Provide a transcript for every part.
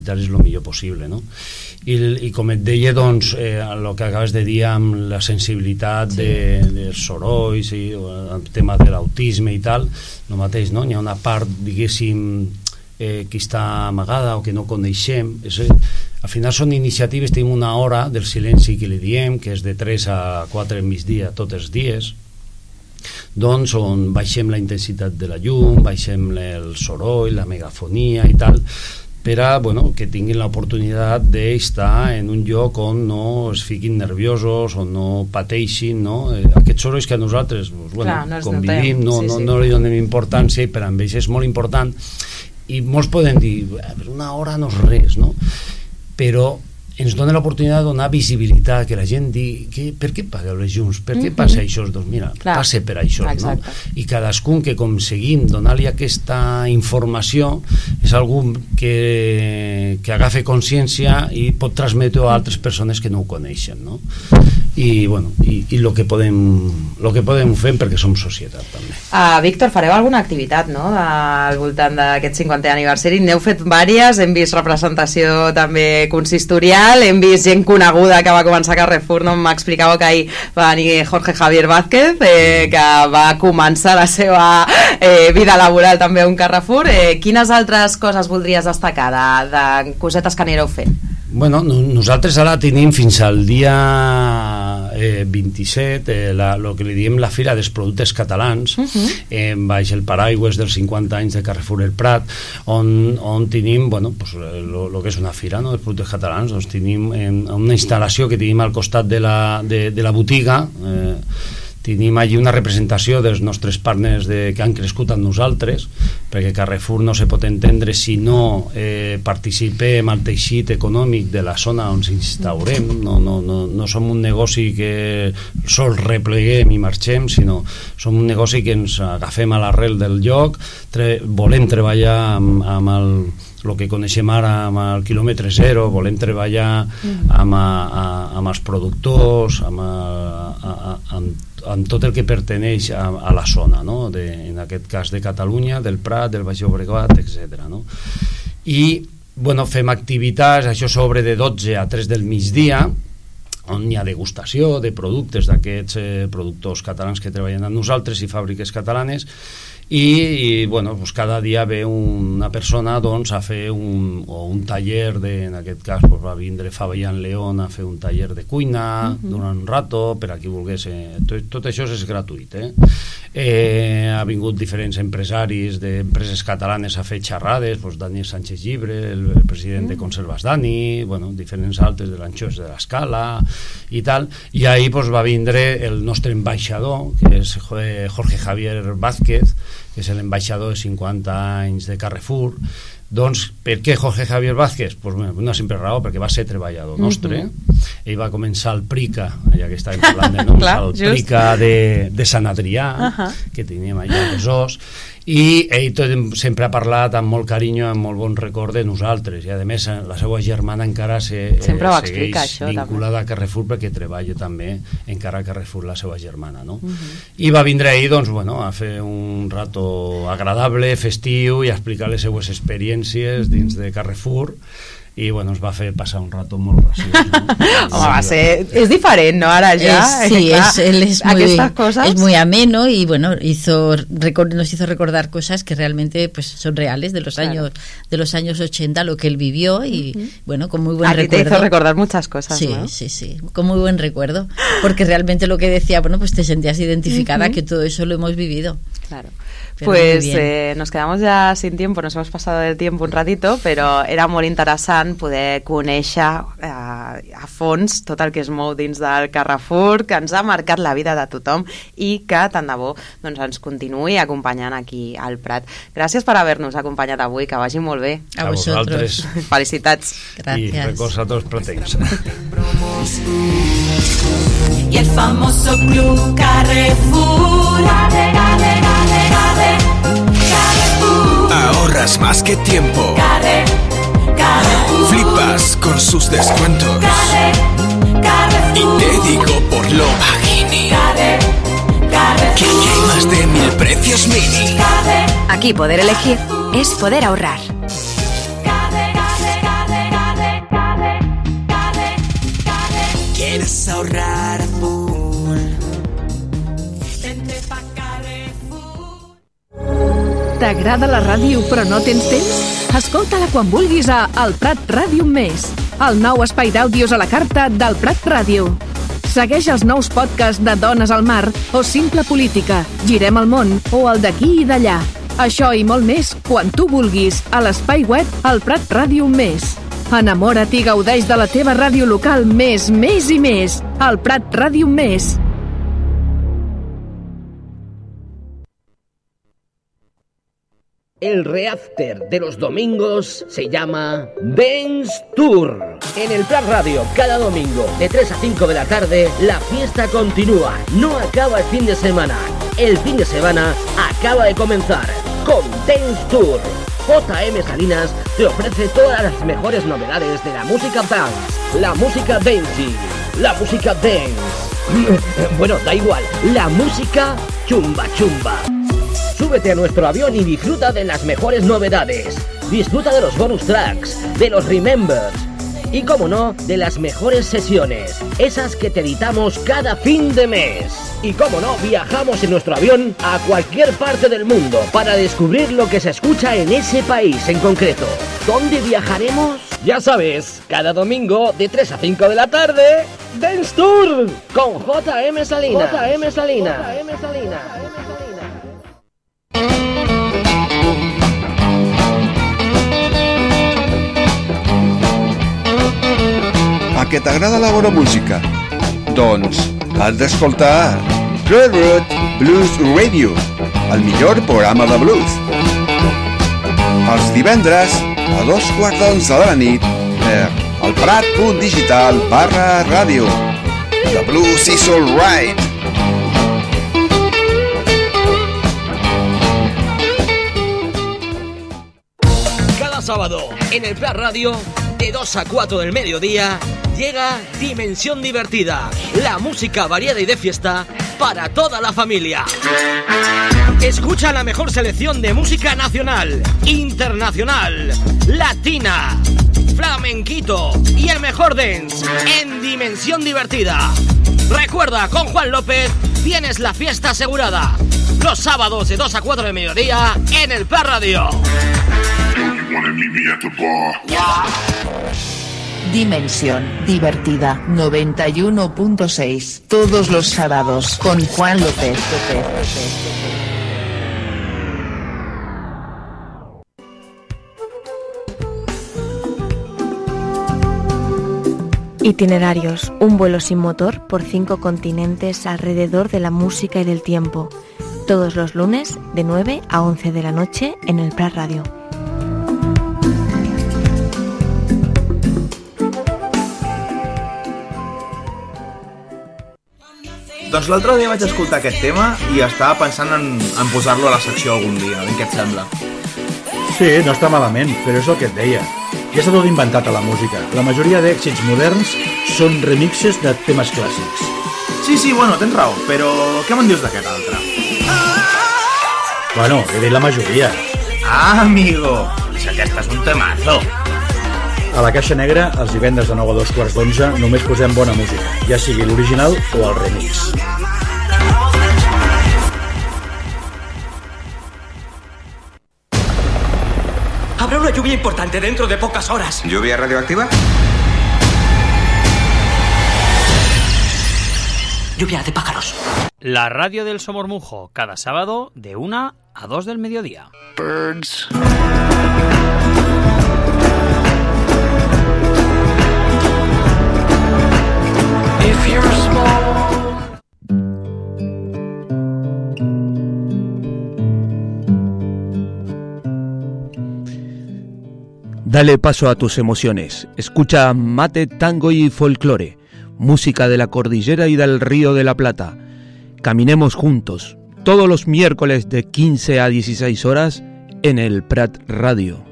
és el millor possible, no? I com et deia, doncs, el que acabes de dir amb la sensibilitat dels sorolls i el tema de l'autisme i tal, el mateix, no? N'hi ha una part, diguéssim, que està amagada o que no coneixem. Al final són iniciatives, tenim una hora del silenci que li diem, que és de 3 a 4 al migdia tots els dies, doncs on baixem la intensitat de la llum, baixem el soroll, la megafonia i tal, per a que tinguin l'oportunitat d'estar en un lloc on no es fiquin nerviosos, on no pateixin, no? Aquests sorolls que a nosaltres convivim, no li donem importància, i per a ells és molt important, i molts poden dir, una hora no és res, no? Però ens dona l'oportunitat de donar visibilitat, que la gent digui, per què pagueu les llums? Per què passa això? Doncs mira, passa per això, no? I cadascun que aconseguim donar-li aquesta informació és algú que agafa consciència i pot transmetre a altres persones que no ho coneixen, no? I el que podem fer, perquè som societat també. Víctor, fareu alguna activitat, no?, al voltant d'aquest 50è aniversari? N'heu fet diverses, hem vist representació també consistorial, hem vist gent coneguda que va començar a Carrefour, no? M'explicàveu que ahir va venir Jorge Javier Vázquez, que va començar la seva vida laboral també a un Carrefour. Quines altres coses voldries destacar de cosetes que anireu fent? Bueno, nosaltres ara tenim fins al dia 27 el que li diem la Fira dels Productes Catalans, baix el paraigües dels 50 anys de Carrefour el Prat, on tenim el que és una fira, no?, dels productes catalans. Doncs tenim una instal·lació que tenim al costat de la botiga, tenim allí una representació dels nostres partners que han crescut amb nosaltres, perquè Carrefour no se pot entendre si no participem al teixit econòmic de la zona on s'instaurem. No som un negoci que sols repleguem i marxem, sinó som un negoci que ens agafem a l'arrel del lloc, volem treballar amb el que coneixem ara, amb el quilòmetre zero, volem treballar amb els productors, amb tot el que perteneix a la zona, no?, en aquest cas de Catalunya, del Prat, del Baix Llobregat, etc. I fem activitats, això sobre de 12 a 3 del migdia, on hi ha degustació de productes d'aquests productors catalans que treballen amb nosaltres i fàbriques catalanes, i cada dia ve una persona a fer un taller, en aquest cas va vindre Fabián León a fer un taller de cuina durant un rato, per a qui volgués. Tot això és gratuït. Ha vingut diferents empresaris d'empreses catalanes a fer xerrades, Daniel Sánchez Llibre, el president de Conservas Dani, diferents altres de l'Anxós de l'Escala i tal, i ahir va vindre el nostre ambaixador, que és Jorge Javier Vázquez, que és l'ambaixador de 50 anys de Carrefour. Doncs, per què Jorge Javier Vázquez? Una simple raó, perquè va ser treballador nostre. Ell va començar al Prica, allà que estàvem parlant de noms, al Prica de Sant Adrià, que teníem allà a Besòs, i ell sempre ha parlat amb molt carinyo, amb molt bon record de nosaltres, i a més la seva germana encara segueix vinculada a Carrefour, perquè treballa també encara a Carrefour la seva germana, no? I va vindre ahir a fer un rato agradable, festiu, i a explicar les seues experiències dins de Carrefour, i ens va fer passar un rato molt graciós. Es diferent, ¿no? Ahora ya. Él es muy ameno y nos hizo recordar cosas que realmente son reales de los años 80, lo que él vivió, y con muy buen recuerdo. Te hizo recordar muchas cosas, ¿no? Sí, con muy buen recuerdo, porque realmente lo que decía, te sentías identificada, que todo eso lo hemos vivido. Claro. Pues nos quedamos ya sin tiempo, nos hemos pasado del tiempo un ratito, però era molt interessant poder conèixer a fons tot el que es mou dins del Carrefour, que ens ha marcat la vida de tothom i que tant de bo ens continuï acompanyant aquí al Prat. Gràcies per haver-nos acompanyat avui, que vagi molt bé. A vosaltres. Felicitats. Gràcies. I records a tots pratencs. Y el famoso club Carrefour, Carrefour. Ahorras más que tiempo. Carrefour. Flipas con sus descuentos. Carrefour. Y te digo por lo bajini, que aquí hay más de 1000 precios mini. Aquí poder elegir es poder ahorrar. T'agrada la ràdio però no tens temps? Escolta-la quan vulguis a El Prat Ràdio Més, el nou espai d'àudios a la carta del Prat Ràdio. Segueix els nous podcasts de Dones al Mar o Simple Política, Girem el món o el d'aquí i d'allà. Això i molt més quan tu vulguis a l'espai web El Prat Ràdio Més. Enamora't i gaudeix de la teva ràdio local més i més. El Prat Ràdio Més. El reafter de los domingos se llama Dance Tour. En el Prat Radio, cada domingo, de 3 a 5 de la tarde, la fiesta continúa. No acaba el fin de semana. El fin de semana acaba de comenzar con Dance Tour. JM Salinas te ofrece todas las mejores novedades de la música dance, la música dancing, la música dance. Bueno, da igual, la música chumba chumba. Súbete a nuestro avión y disfruta de las mejores novedades. Disfruta de los bonus tracks, de los remembers y, como no, de las mejores sesiones, esas que te editamos cada fin de mes. Y, como no, viajamos en nuestro avión a cualquier parte del mundo para descubrir lo que se escucha en ese país en concreto. ¿Dónde viajaremos? Ya sabes, cada domingo de 3 a 5 de la tarde, Dance Tour con JM Salinas. JM Salinas. JM Salinas. A què t'agrada la bona música? Doncs has d'escoltar Railroad Blues Radio, el millor programa de blues. Els divendres a 2:15 de la nit per elprat.digital/ràdio. The blues is all right. Cada sábado en el Prat Radio, de 2 a 4 del mediodía, llega Dimensión Divertida, la música variada y de fiesta para toda la familia. Escucha la mejor selección de música nacional, internacional, latina, flamenquito y el mejor dance en Dimensión Divertida. Recuerda, con Juan López tienes la fiesta asegurada. Los sábados de 2 a 4 del mediodía en el Prat Radio. Dimensión Divertida 91.6 todos los sábados con Juan López. Itinerarios, un vuelo sin motor por 5 continentes alrededor de la música y del tiempo. Todos los lunes de 9 a 11 de la noche en el Prat Radio. Doncs l'altre dia vaig escoltar aquest tema i estava pensant en posar-lo a la secció algun dia, a veure què et sembla. Sí, no està malament, però és el que et deia. Ja està tot inventat a la música. La majoria d'èxits moderns són remixes de temes clàssics. Sí, bueno, tens raó, però què me'n dius d'aquest altre? Bueno, he dit la majoria. Ah, amigo, si aquest és un temazo. A la Caixa Negra, els divendres de 9 a 2:15, només posem bona música, ja sigui l'original o el remix. Habrá una lluvia importante dentro de pocas horas. ¿Lluvia radioactiva? Lluvia de pájaros. La radio del Somormujo, cada sábado de 1 a 2 del mediodía. Birds. If you're small. Dale paso a tus emociones. Escucha Mate, Tango y Folclore, música de la cordillera y del Río de la Plata. Caminemos juntos, todos los miércoles de 15 a 16 horas en el Prat Radio.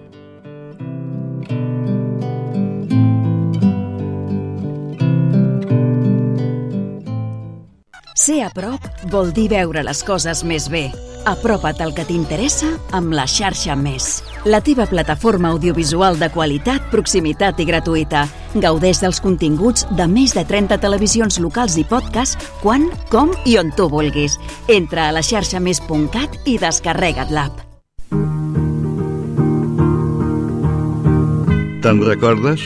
Ser a prop vol dir veure les coses més bé. Apropa't al que t'interessa amb la xarxa Més. La teva plataforma audiovisual de qualitat, proximitat i gratuïta. Gaudeix dels continguts de més de 30 televisions locals i podcasts quan, com i on tu vulguis. Entra a laxarxamés.cat i descarrega't l'app. Te'n recordes?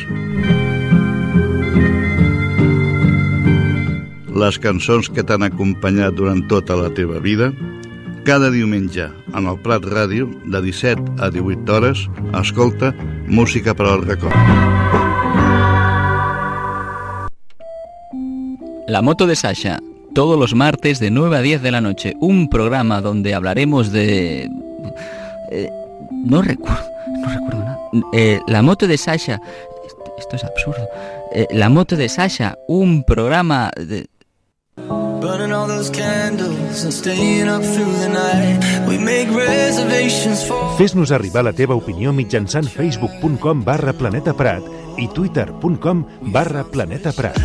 Les cançons que t'han acompanyat durant tota la teva vida? Cada diumenge, en el Prat Ràdio, de 17 a 18 hores, escolta Música per al record. La moto de Sasha, todos los martes de 9 a 10 de la noche, un programa donde hablaremos de... no recuerdo nada. La moto de Sasha, esto es absurdo. La moto de Sasha, un programa de... Fes-nos arribar la teva opinió mitjançant facebook.com/planetaprat i twitter.com/planetaprat.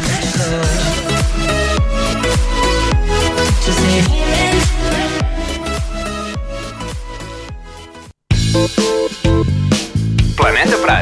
Planeta Prat.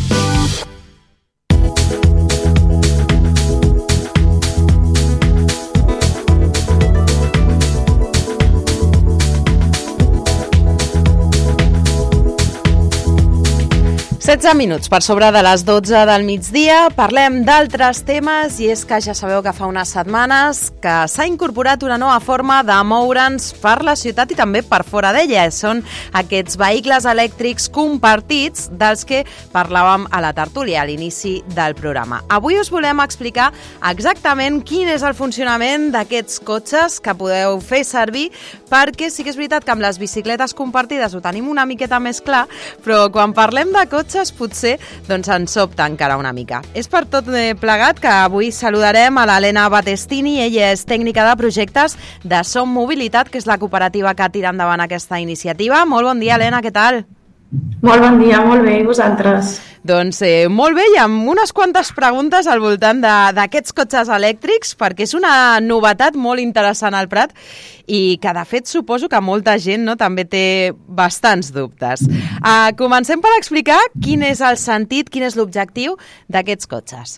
Setze minuts per sobre de les 12 del migdia. Parlem d'altres temes i és que ja sabeu que fa unes setmanes que s'ha incorporat una nova forma de moure'ns per la ciutat i també per fora d'ella. Són aquests vehicles elèctrics compartits dels que parlàvem a la tertúlia a l'inici del programa. Avui us volem explicar exactament quin és el funcionament d'aquests cotxes que podeu fer servir, perquè sí que és veritat que amb les bicicletes compartides ho tenim una miqueta més clar, però quan parlem de cotxes potser doncs ens sobta encara una mica. És per tot plegat que avui saludarem a l'Helena Battestini. Ella és tècnica de projectes de Som Mobilitat, que és la cooperativa que tira endavant aquesta iniciativa. Molt bon dia, Helena, què tal? Molt bon dia, molt bé, i vosaltres? Doncs molt bé, i amb unes quantes preguntes al voltant d'aquests cotxes elèctrics, perquè és una novetat molt interessant al Prat i que, de fet, suposo que molta gent també té bastants dubtes. Comencem per explicar quin és el sentit, quin és l'objectiu d'aquests cotxes.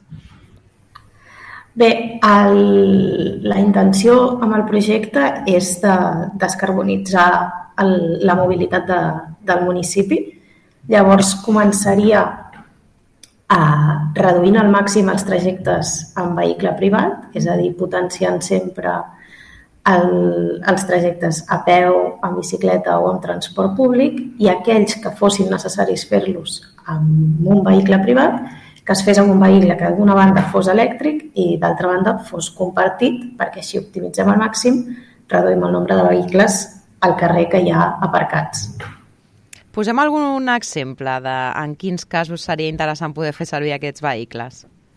Bé, la intenció amb el projecte és de descarbonitzar la mobilitat del municipi. Llavors començaria reduint al màxim els trajectes en vehicle privat, és a dir, potenciant sempre els trajectes a peu, en bicicleta o en transport públic, i aquells que fossin necessaris fer-los amb un vehicle privat, que es fes amb un vehicle que d'una banda fos elèctric i d'altra banda fos compartit, perquè així optimitzem al màxim, reduïm el nombre de vehicles al carrer que hi ha aparcats. Posem algun exemple en quins casos seria interessant poder fer servir aquests vehicles?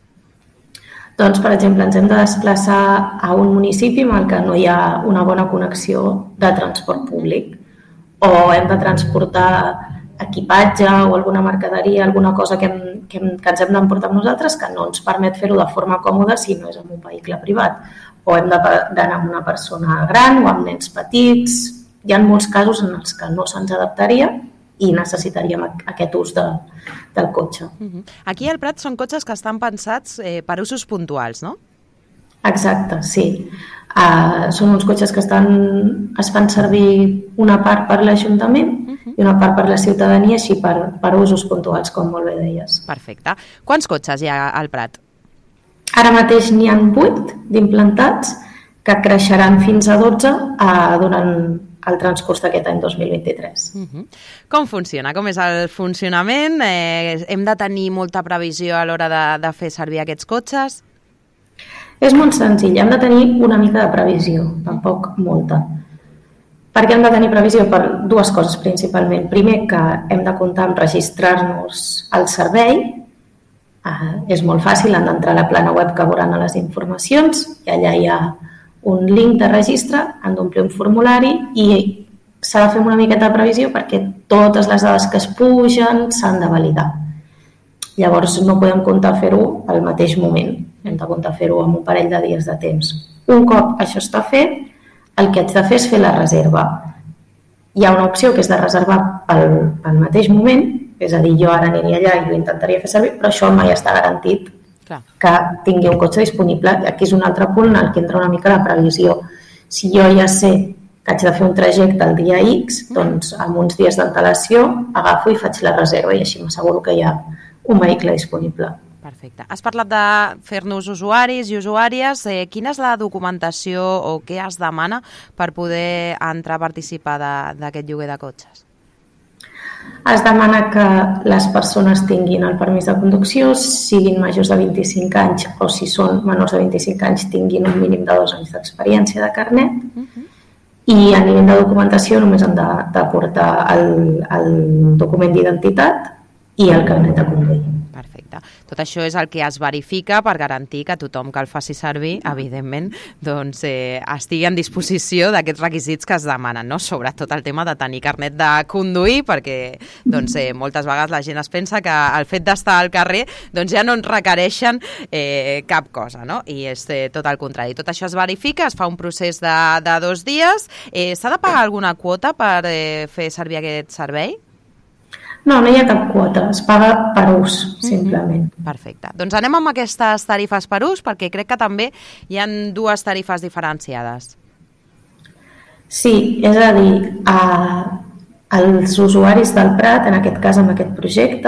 Doncs, per exemple, ens hem de desplaçar a un municipi en el que no hi ha una bona connexió de transport públic, o hem de transportar equipatge o alguna mercaderia, alguna cosa que ens hem d'emportar amb nosaltres que no ens permet fer-ho de forma còmoda si no és amb un vehicle privat, o hem d'anar amb una persona gran o amb nens petits. Hi ha molts casos en els que no se'ns adaptaria i necessitaríem aquest ús del cotxe. Aquí al Prat són cotxes que estan pensats per usos puntuals, no? Exacte, sí. Són uns cotxes que es fan servir una part per l'Ajuntament i una part per la ciutadania, així per usos puntuals, com molt bé deies. Perfecte. Quants cotxes hi ha al Prat? Ara mateix n'hi ha 8 d'implantats, que creixeran fins a 12 durant el transcurs d'aquest any 2023. Com funciona? Com és el funcionament? Hem de tenir molta previsió a l'hora de fer servir aquests cotxes? És molt senzill, hem de tenir una mica de previsió, tampoc molta. Per què hem de tenir previsió? Per dues coses principalment. Primer, que hem de comptar amb registrar-nos al servei. És molt fàcil, han d'entrar a la plana web que veuran a les informacions i allà hi ha un link de registre, han d'omplir un formulari i s'ha de fer una miqueta de previsió perquè totes les dades que es pugen s'han de validar. Llavors no podem comptar fer-ho al mateix moment, hem de comptar fer-ho amb un parell de dies de temps. Un cop això està fet, el que haig de fer és fer la reserva. Hi ha una opció que és de reservar pel mateix moment, és a dir, jo ara aniria allà i ho intentaria fer servir, però això mai està garantit que tingui un cotxe disponible. Aquí és un altre punt en el que entra una mica la previsió. Si jo ja sé que haig de fer un trajecte el dia X, doncs amb uns dies d'antelació agafo i faig la reserva i així m'asseguro que hi ha un vehicle disponible. Perfecte. Has parlat de fer-nos usuaris i usuàries. Quina és la documentació o què es demana per poder entrar a participar d'aquest lloguer de cotxes? Es demana que les persones tinguin el permís de conducció, siguin majors de 25 anys o si són menors de 25 anys tinguin un mínim de 2 anys d'experiència de carnet i a nivell de documentació només han de portar el document d'identitat i el carnet de conduir. Perfecte. Tot això és el que es verifica per garantir que tothom que el faci servir, evidentment, doncs, estigui en disposició d'aquests requisits que es demanen, no? Sobretot el tema de tenir carnet de conduir, perquè doncs, moltes vegades la gent es pensa que el fet d'estar al carrer doncs, ja no ens requereixen cap cosa, no? I és tot el contrari. Tot això es verifica, es fa un procés de 2 dies. S'ha de pagar alguna quota per fer servir aquest servei? No, no hi ha cap quota, es paga per ús, simplement. Perfecte. Doncs anem amb aquestes tarifes per ús, perquè crec que també hi ha 2 tarifes diferenciades. Sí, és a dir, els usuaris del Prat, en aquest cas amb aquest projecte,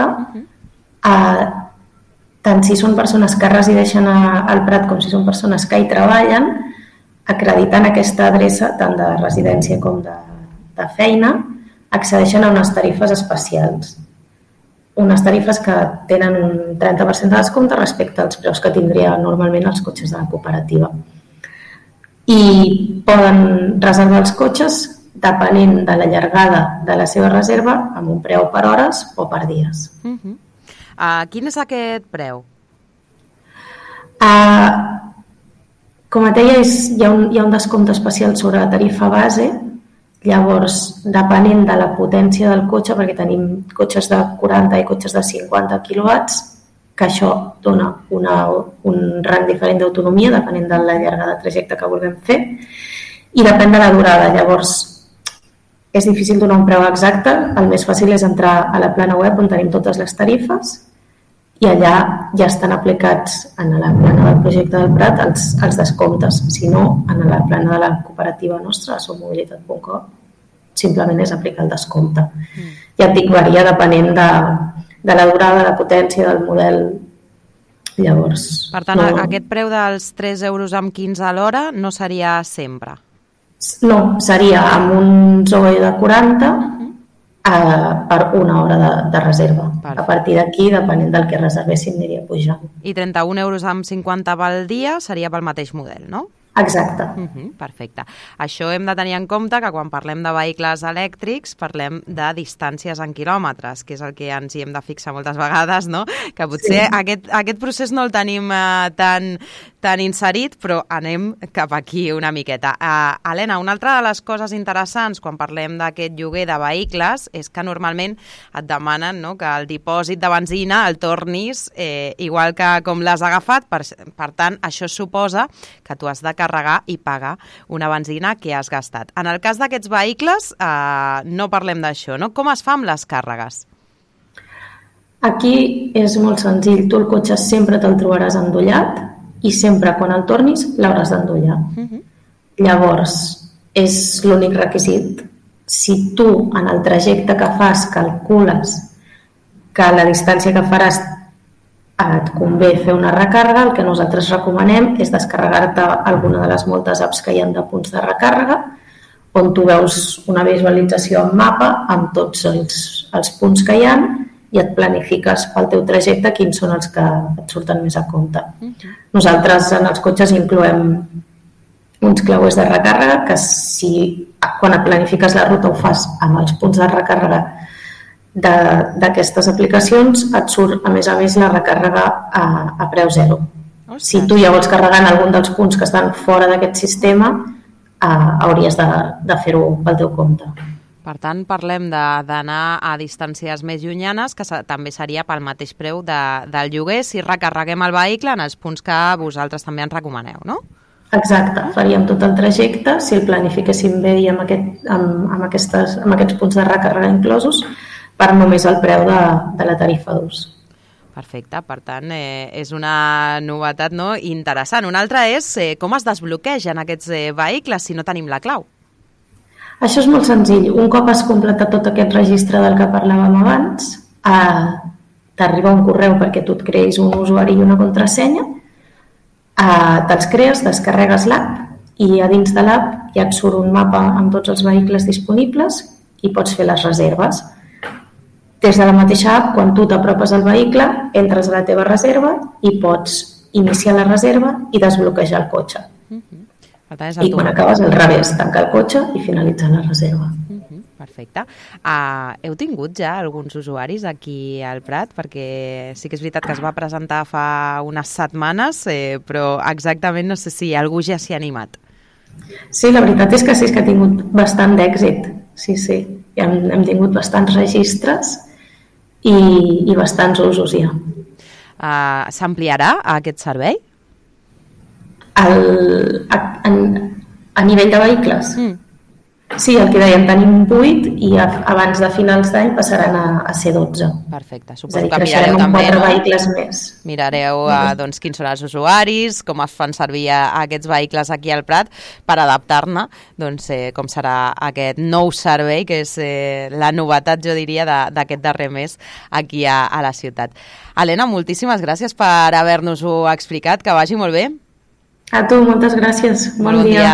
tant si són persones que resideixen al Prat com si són persones que hi treballen, acreditant aquesta adreça tant de residència com de feina, accedeixen a unes tarifes especials. Unes tarifes que tenen un 30% de descompte respecte als preus que tindria normalment els cotxes de la cooperativa. I poden reservar els cotxes depenent de la llargada de la seva reserva amb un preu per hores o per dies. Quin és aquest preu? Com et deia, hi ha un descompte especial sobre la tarifa base. Llavors, depenent de la potència del cotxe, perquè tenim cotxes de 40 i cotxes de 50 quilowatts, que això dona un rang diferent d'autonomia, depenent de la llargada de trajecte que vulguem fer, i depèn de la durada. Llavors, és difícil donar un preu exacte. El més fàcil és entrar a la plana web on tenim totes les tarifes i allà ja estan aplicats en la plana del projecte del Prat els descomptes. Si no, en la plana de la cooperativa nostra, sommobilitat.com, simplement és aplicar el descompte. Ja et dic, varia depenent de la durada, de la potència, del model. Llavors, per tant, aquest preu dels 3 euros amb 15 a l'hora no seria sempre? No, seria amb un Zoe de 40 per 1 hora de reserva. A partir d'aquí, depenent del que reservéssim, aniria pujant. I 31 euros amb 50 pel dia seria pel mateix model, no? Exacte. Perfecte. Això hem de tenir en compte que quan parlem de vehicles elèctrics parlem de distàncies en quilòmetres, que és el que ens hi hem de fixar moltes vegades, no? Que potser aquest procés no el tenim tan inserit, però anem cap aquí una miqueta. Helena, una altra de les coses interessants quan parlem d'aquest lloguer de vehicles és que normalment et demanen, no, que el dipòsit de benzina el tornis igual que com l'has agafat, per tant, això suposa que tu has de carregar i pagar una benzina que has gastat. En el cas d'aquests vehicles no parlem d'això, no? Com es fa amb les càrregues? Aquí és molt senzill. Tu el cotxe sempre te'l trobaràs endollat i sempre quan el tornis l'hauràs d'endollar. Llavors, és l'únic requisit. Si tu en el trajecte que fas calcules que la distància que faràs et convé fer una recàrrega, el que nosaltres recomanem és descarregar-te alguna de les moltes apps que hi ha de punts de recàrrega, on tu veus una visualització en mapa amb tots els punts que hi ha i et planifiques pel teu trajecte quins són els que et surten més a compte. Nosaltres en els cotxes incloem uns clauers de recàrrega que si quan et planifiques la ruta ho fas amb els punts de recàrrega d'aquestes aplicacions, et surt a més la recàrrega a preu zero. Si tu ja vols carregar en algun dels punts que estan fora d'aquest sistema, hauries de fer-ho pel teu compte. Per tant, parlem d'anar a distàncies més llunyanes, que també seria pel mateix preu del lloguer si recarreguem el vehicle en els punts que vosaltres també ens recomaneu, no? Exacte, faríem tot el trajecte, si el planifiquéssim bé i amb aquests punts de recàrrega inclosos, per només el preu de la tarifa d'ús. Perfecte, per tant, és una novetat interessant. Una altra és com es desbloquegen aquests vehicles si no tenim la clau. Això és molt senzill. Un cop has completat tot aquest registre del que parlàvem abans, t'arriba un correu perquè tu et creïs un usuari i una contrasenya, te'ls crees, descarregues l'app i a dins de l'app ja et surt un mapa amb tots els vehicles disponibles i pots fer les reserves. Des de la mateixa app, quan tu t'apropes al vehicle, entres a la teva reserva i pots iniciar la reserva i desbloquejar el cotxe. I quan acabes al revés, tancar el cotxe i finalitzar la reserva. Perfecte. Heu tingut ja alguns usuaris aquí al Prat? Perquè sí que és veritat que es va presentar fa unes setmanes, però exactament no sé si algú ja s'hi ha animat. Sí, la veritat és que sí, que ha tingut bastant d'èxit. Sí. Hem tingut bastants registres i bastants usos ja. S'ampliarà aquest servei? A nivell de vehicles? Sí, el que dèiem, tenim 8 i abans de finals d'any passaran a ser 12. Perfecte, suposo que mirareu també, 4 vehicles més. Mirareu quins són els usuaris, com es fan servir aquests vehicles aquí al Prat per adaptar-ne, com serà aquest nou servei, que és la novetat, jo diria, d'aquest darrer mes aquí a la ciutat. Helena, moltíssimes gràcies per haver-nos-ho explicat, que vagi molt bé. A tu, moltes gràcies. Bon dia.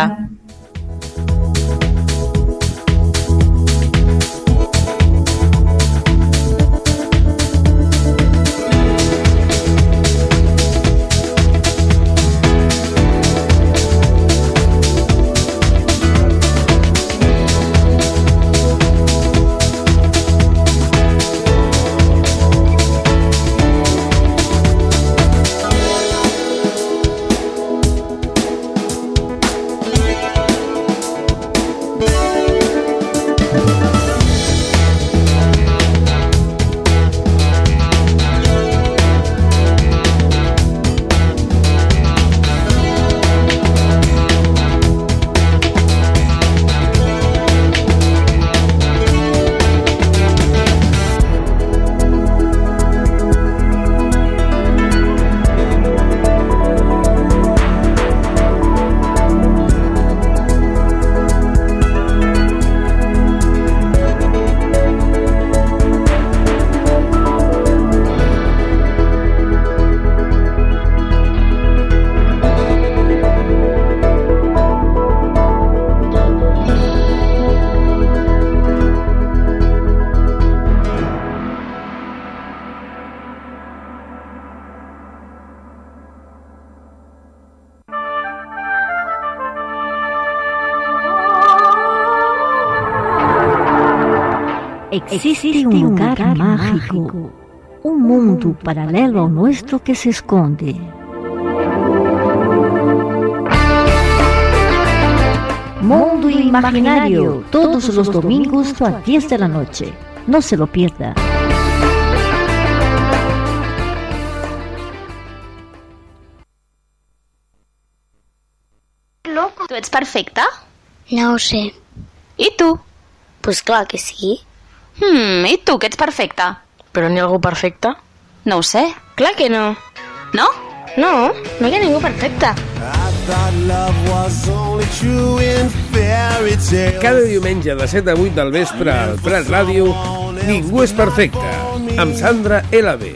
Existe un lugar mágico, un mundo paralelo al nuestro que se esconde. Mundo Imaginario, todos los domingos a 10 de la noche. No se lo pierda. Loco, ¿tú eres perfecta? No ho sé. I tu? Pues clar que sí. I tu, que ets perfecta? Però n'hi ha algú perfecte? No ho sé. Clar que no. No? No, no hi ha ningú perfecte. Cada diumenge de 7 a 8 del vespre al Prat Ràdio, Ningú és perfecte, amb Sandra LB.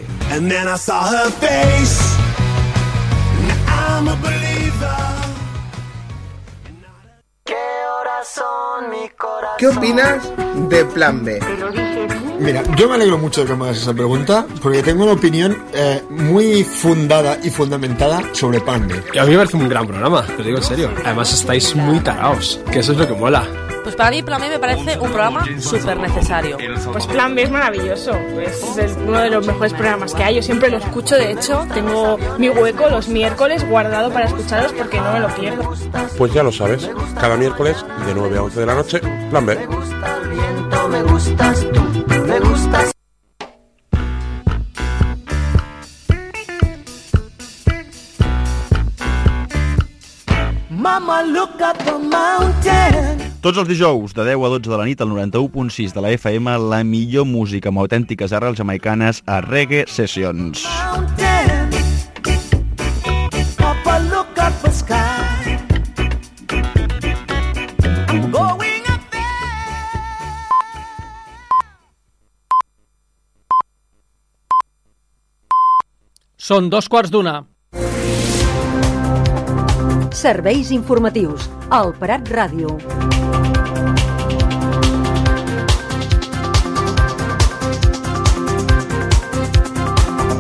¿Qué opinas de Plan B? Mira, yo me alegro mucho de que me hagas esa pregunta porque tengo una opinión muy fundada y fundamentada sobre Plan B. Y a mí me parece un gran programa, te lo digo en serio. Además estáis muy taraos, que eso es lo que mola. Pues para mí Plan B me parece un programa súper necesario. Pues Plan B es maravilloso, es uno de los mejores programas que hay. Yo siempre lo escucho, de hecho, tengo mi hueco los miércoles guardado para escucharos porque no me lo pierdo. Pues ya lo sabes, cada miércoles de 9 a 11 de la noche, Plan B. Me gustas tú, me gustas. Mama, look up the mountain. Tots els dijous, de 10 a 12 de la nit, al 91.6 de la FM, la millor música amb autèntiques arrels jamaicanes a Reggae Sessions. Papa, look up the sky. Són 2:15. Serveis informatius al Prat Ràdio.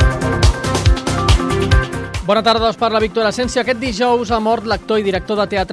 Bona tarda, us parla Víctor Asensio. Aquest dijous ha mort l'actor i director de teatre